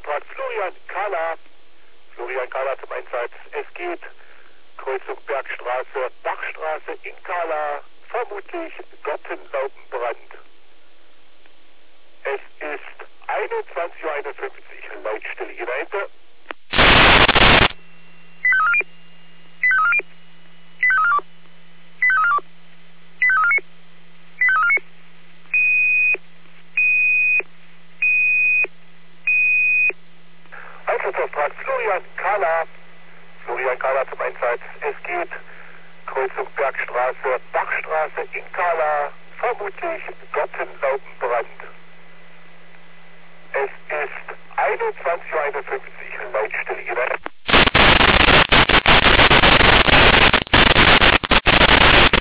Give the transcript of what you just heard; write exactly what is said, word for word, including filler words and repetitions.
Einsatzauftrag Florian Kahler. Florian Kahler zum Einsatz. Es geht Kreuzung Bergstraße, Bachstraße in Kahler, vermutlich Gartenlaubenbrand. Es ist einundzwanzig Uhr einundfünfzig, Lautstelle Gemeinde. Einsatzaustrag Florian Kahler. Florian Kahler zum Einsatz. Es geht Kreuzung Bergstraße, Bachstraße in Kahler, vermutlich Gartenlaubenbrand. Es ist einundzwanzig Uhr einundfünfzig, Lautstelle Gemeinde.